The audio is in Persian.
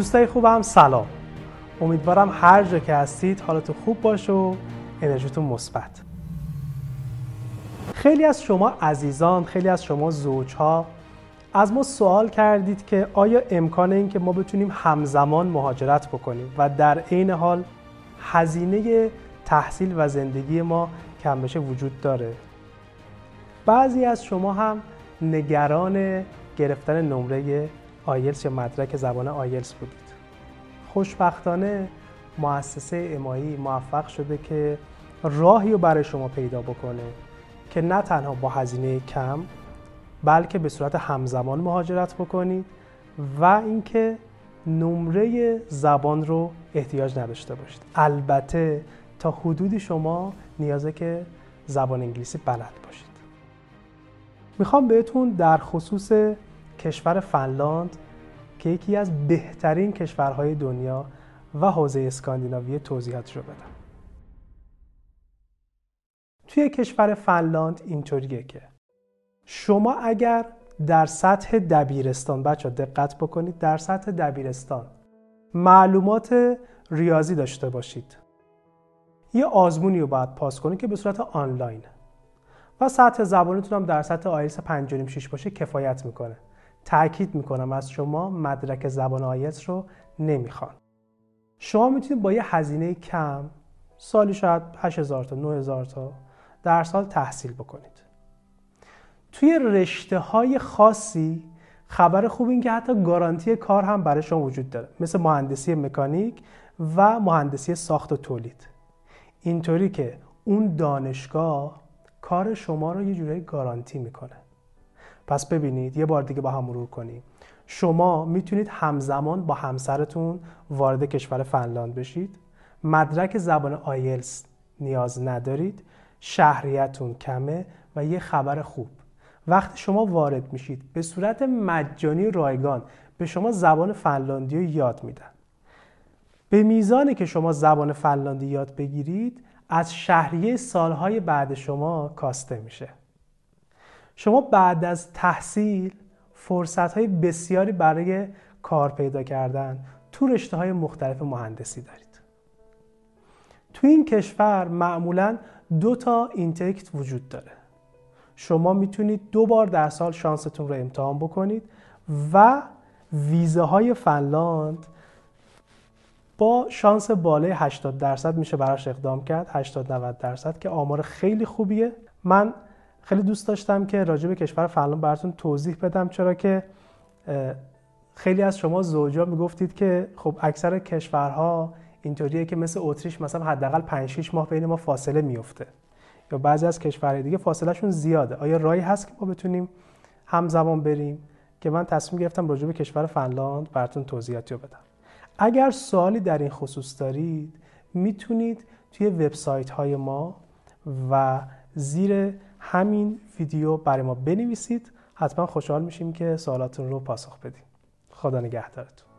دوستای خوبم سلام. امیدوارم هر جا که هستید حالتون خوب باشه و انرژیتون مثبت. خیلی از شما عزیزان، خیلی از شما زوجها از ما سوال کردید که آیا امکان این که ما بتونیم همزمان مهاجرت بکنیم و در عین حال هزینه تحصیل و زندگی ما کم بشه وجود داره؟ بعضی از شما هم نگران گرفتن نمره آیلتس یا مدرک زبان آیلتس بودید. خوشبختانه مؤسسه امایی موفق شده که راهی رو برای شما پیدا بکنه که نه تنها با هزینه کم بلکه به صورت همزمان مهاجرت بکنید و اینکه نمره زبان رو احتیاج نداشته باشید. البته تا حدودی شما نیازه که زبان انگلیسی بلد باشید. میخوام بهتون در خصوص کشور فنلاند که یکی از بهترین کشورهای دنیا و حوزه اسکاندیناویه توضیحاتش رو بدم. توی کشور فنلاند اینطوریه که شما اگر در سطح دبیرستان، بچه دقت بکنید، در سطح دبیرستان معلومات ریاضی داشته باشید، یه آزمونی رو باید پاس کنید که به صورت آنلاینه و سطح زبانتون هم در سطح آیلتس 5.5-6 باشه کفایت میکنه. تأکید میکنم از شما مدرک زبان آیلتس رو نمیخوان. شما میتونید با یه هزینه کم سالی شاید 8,000 تا 9,000 تا در سال تحصیل بکنید. توی رشته‌های خاصی خبر خوب این که حتی گارانتی کار هم برای شما وجود داره، مثل مهندسی مکانیک و مهندسی ساخت و تولید. اینطوری که اون دانشگاه کار شما رو یه جورایی گارانتی میکنه. پس ببینید، یه بار دیگه با هم مرور کنیم. شما میتونید همزمان با همسرتون وارد کشور فنلاند بشید، مدرک زبان آیلتس نیاز ندارید، شهریتون کمه و یه خبر خوب، وقتی شما وارد میشید به صورت مجانی رایگان به شما زبان فنلاندی رو یاد میدن. به میزانی که شما زبان فنلاندی یاد بگیرید از شهریه سالهای بعد شما کاسته میشه. شما بعد از تحصیل فرصت‌های بسیاری برای کار پیدا کردن تو رشته‌های مختلف مهندسی دارید. تو این کشور معمولاً 2 تا اینتیک وجود داره. شما میتونید 2 بار در سال شانستون رو امتحان بکنید و ویزاهای فنلاند با شانس بالای 80% میشه براش اقدام کرد، 80-90% که آمار خیلی خوبیه. من خیلی دوست داشتم که راجع به کشور فنلاند براتون توضیح بدم، چرا که خیلی از شما زوجا میگفتید که خب اکثر کشورها اینطوریه که مثل اتریش مثلا حداقل 5-6 ماه بین ما فاصله میفته، یا بعضی از کشورهای دیگه فاصله شون زیاده. آیا راهی هست که ما بتونیم همزمان بریم؟ که من تصمیم گرفتم راجع به کشور فنلاند براتون توضیحاتی رو بدم. اگر سوالی در این خصوص دارید میتونید توی وبسایت های ما و زیر همین ویدیو برای ما بنویسید. حتما خوشحال میشیم که سوالاتون رو پاسخ بدیم. خدا نگهدارتون.